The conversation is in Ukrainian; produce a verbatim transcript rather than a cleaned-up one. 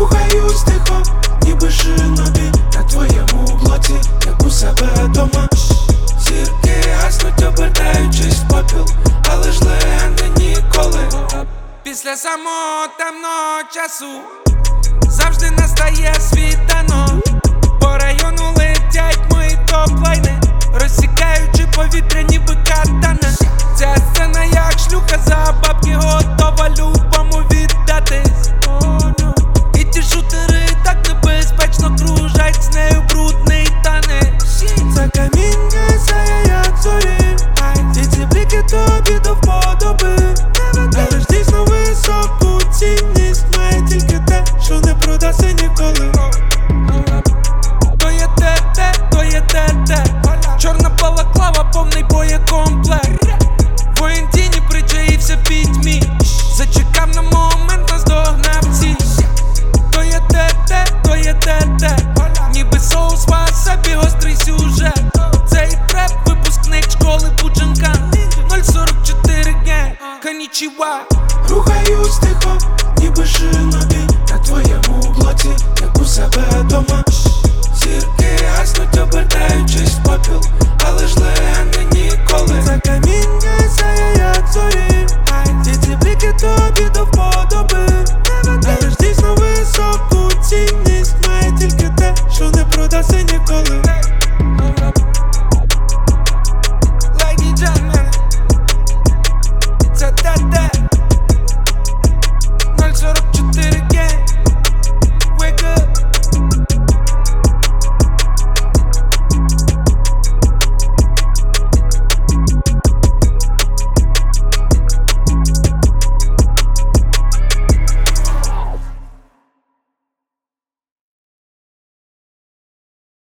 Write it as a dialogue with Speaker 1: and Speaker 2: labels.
Speaker 1: Рухаюсь тихо, ніби шинобі на твоєму блоці, як у себе дома. Зірки гаснуть, обертаючись в попіл, але ж легенди ніколи.
Speaker 2: Після самого темного часу завжди настає світанок. По району летять мої топлайни, розсікаючи повітря ніби катана. Ця сцена як шлюха, за бабки готова любому віддатись. І ті шутери так небезпечно кружать з нею брудний танець.
Speaker 1: Це каміння сяє як зорі, ці ці бліки тобі до вподоби. Але ж дійсно високу цінність має тільки те, що не продасться ніколи.
Speaker 2: То є те, те, то є те, те. Чорна балаклава, повний боєкомплект. Воїн тіні причаївся в пітьмі, зачекав на момент, наздогнав ціль. То є те, те, то є те, те. Ніби соус васабі, гострий сюжет. Цей преп, випускник школи Буджанка. нуль сорок чотири ге, конічіва.
Speaker 1: Рухаюсь тихо, ніби шинобі на твоєму блоці, як у себе дома. Зірки гаснуть, обертаючись в попіл, але ж легенди ніколи. Це камінь